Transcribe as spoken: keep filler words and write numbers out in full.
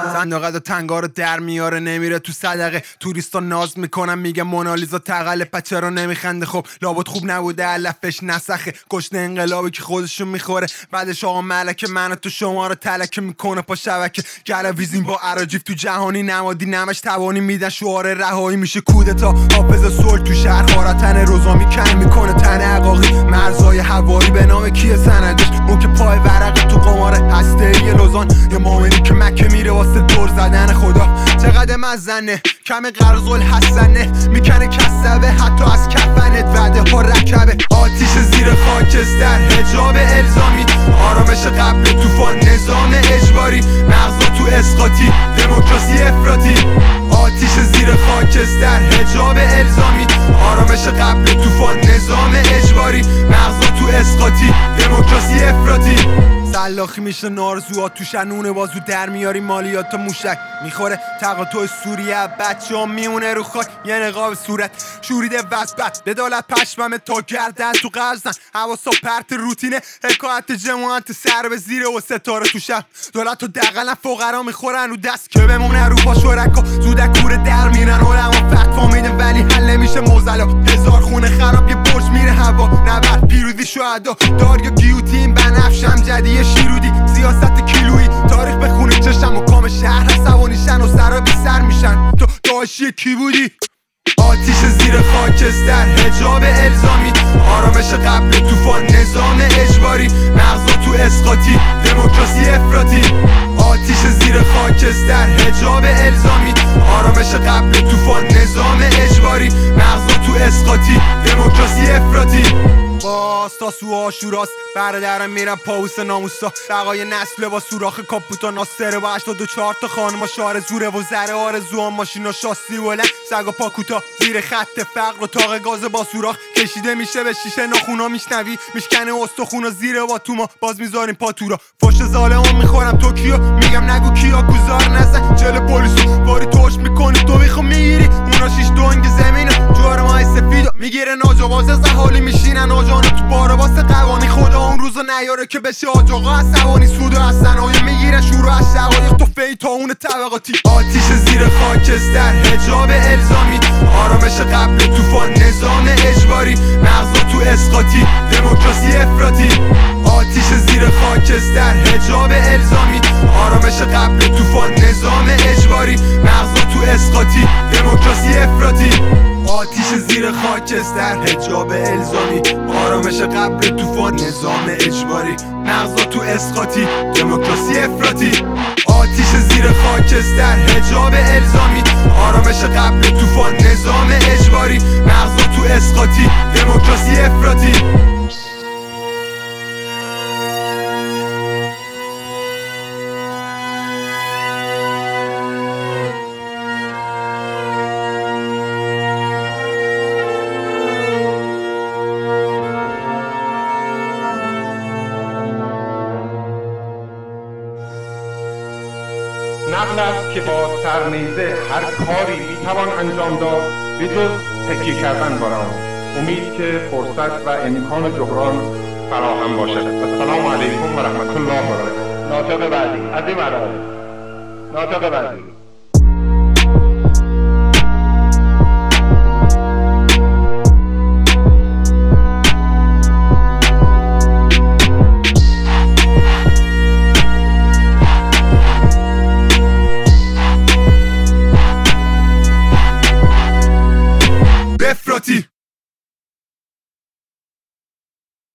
صندوق تنگا رو در میاره نمیره تو صدقه. توریستا ناز میکنن میگه مونالیزا تقله، پچه رو نمیخنده. خب لابد خوب نبوده علفش نسخه، گشنه انقلابی که خودشون میخوره. بعدش آقا ملکه منو تو شما رو تلکه میکنه پا شبکه. گلویزین با اراجیف تو جهانی نمادی نمش توانی میدن شعار رهایی میشه کودتا. حافظ صلح تو شهر خارتن روزامی کن میکنه تن عقاقی. مرزای هوایی به نام کیه سندش؟ اون که پای ورق تو قمار هسته‌ای لوزان. یه مومنی که مکه میره واسه دور زدن خدا. چقدر مزنه کم قرض الحسنه، میکنه کسبه حتی از کفنت. وعده ها رکبه آتیش زیر خاکستر، حجاب الزامی، آرامش قبل طوفان، نظام اجباری، مغزا تو اسقاطی، دموکراسی افراطی. آتیش زیر خاکستر، حجاب الزامی، آرامش قبل طوفان، نظام اجباری، مغزا تو اسقاطی، دموکراسی افراطی. سلاخی میشه نارزوها تو شنونه بازو در میاری مالیات موشک میخوره. تقاطع سوریه بچه ها میمونه رو خاک، یه نقاب صورت شوریده وزبت بدالت پشممه تا گردن تو قرزن. حواسا پرت روتینه حکایت جماعت سر به زیره و ستاره تو شب. دولت و دقلن فقرا میخورن رو دست که بمونه رو پا شرکا. زودک کوره در میرن علما فتوا میدن ولی حل نمیشه موزلا. هزار خونه خراب یه برج میره هوا، نبرد پیروزی شهدا. داریا گیوتین بنفشم جدی شیرودی، سیاست کیلویی. تاریخ بخونه چشم و کام شهر عصبانیشن و سرا بی سر میشن. تو داشی کی بودی؟ آتیش زیر خاکستر، حجاب الزامی، آرامش قبل طوفان، نظام اجباری، مغزا تو اسقاطی، دموکراسی افراطی. آتیش زیر خاکستر، حجاب الزامی، آرامش قبل طوفان، نظام اجباری، مغزا تو اسقاطی، دموکراسی افراطی. باز تا سو آشوراست برادرم میرم پاوس ناموسا. بقای نسل با سوراخ کاپوتا ناصره با هشتاد و چهار تا خانما شعار زوره و زره آرزو هم ماشینا شاسی بلند سگ و پاکوتا زیر خط فقر و تاق گاز با سوراخ کشیده میشه به شیشه ناخونا. میشنوی میشکنه استخونا زیر با تو ما باز میذاریم پاتورا. فش ظالمون میخورم توکیو میگم نگو کیا گذار نزن. جل پلیسو باری توش میکنی تو میخو میگیری اونا شیش دونگ زمینه جوار مای سفیدو میگیره ناجواز زحالی میشینن آجانا تو بارا واسه قوانی. خدا اون روزو نیاره که بشه آجاقا عصبانی. سود و از صنایع میگیرن شروع از شقایق تو فی تا اون طبقاتی. آتیش زیر خاکستر، حجاب الزامی، آرامش قبل طوفان، نظام اجباری، مغزا تو اسقاطی، دموکراسی افراطی. آتیش زیر خاکستر، حجاب الزامی، آرامش قبل طوفان، نظام اجباری، مغزا تو اسقاطی، دموکراسی افراطی. آتیش زیر خاکستر، حجاب الزامی، آرامش قبل طوفان، نظام اجباری، مغزا تو اسقاطی، دموکراسی افراطی. آتیش زیر خاکستر، حجاب الزامی، آرامش قبل طوفان، نظام اجباری، مغزا تو اسقاطی، دموکراسی افراطی. نقل است که با سرنیزه هر کاری میتوان انجام داد به جز تکیه کردن بر آن. امید که فرصت و امکان جبران فراهم باشد. السلام علیکم و رحمت الله و برکاته. ناطق بعدی از این مرحله. ناطق بعدی. افراطی